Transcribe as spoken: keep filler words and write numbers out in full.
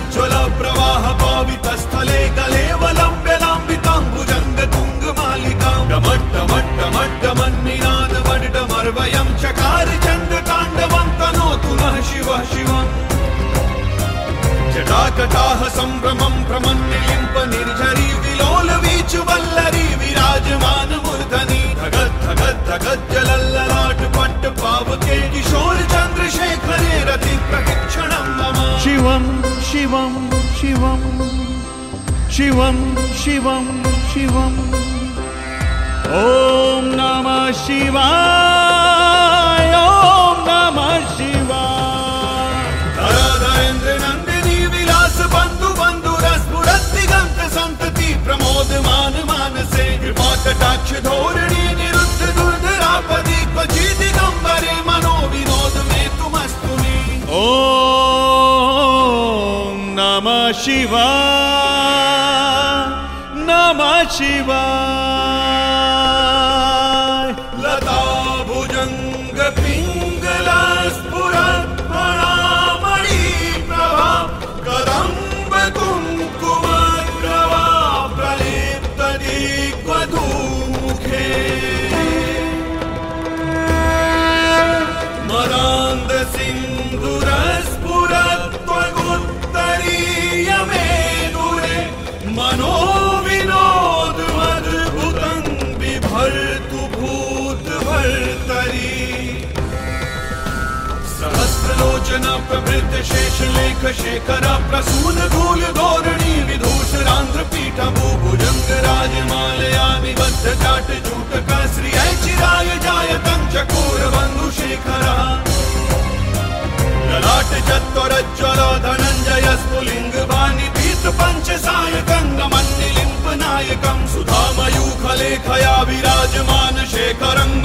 प्रज्वल प्रवाह पावित स्थले कलेवलंब्य लांबितां भुजंग तुंग मालिकां डमट्टमट्टमट्टमन्निनाद वड्डमर्वयं चकार चंद्र तांडवं तनोतु नः शिवः शिवम् जटाकटाह संभ्रमं प्रमन्निलिम्प निर्झरी विलोल वीच वल्लरी विराजमान मूर्धनि धगत् धगत् धगत् जलल्ललाट पट्ट पावके किशोर चंद्रशेखरे रति प्रशिक्षणं मम शिवं शिवं शिवं शिवं शिवं शिवं ॐ नमः शिवाय ॐ नमः शिवाय धराधरेन्द्र नंदिनी विलास बंधु बंधु रस स्फुरत दिगंत संतति प्रमोदमान मानसे कृपा कटाक्ष धोरणी निरुद्ध दुर्धरापदि क्वचि दिगंबरे मनो विनोद में तुमस्तु मे ॐ नमः शिवाय नमः शिवाय लता भुजंग पिंगला स्फुरत फणामणि प्रभा कदंब कुंकुम ग्रवा प्रलिप्त दिग्वधू मुखे मरांद सिंधुर स्फुरत त्वगुत्तरीय मेदुरे मनो विनोद मद्भुतं बिभर्तु भूत भर्तरी सहस्रलोचन प्रभृत शेष लेख शेखर प्रसून धूल धोरणी विधूषरांध्र पीठ भूभुजंग राजमालया निबद्ध जाट जूटक श्रिय चिराय जायतं चकोर बंधु शेखरा ललाट चत्वरज्वल धनंजय स्फुलिंग वाणि पीत पंच सायकं नमन्निलिम्प नायकं सुधामयूखलेखया विराजमान शेखरं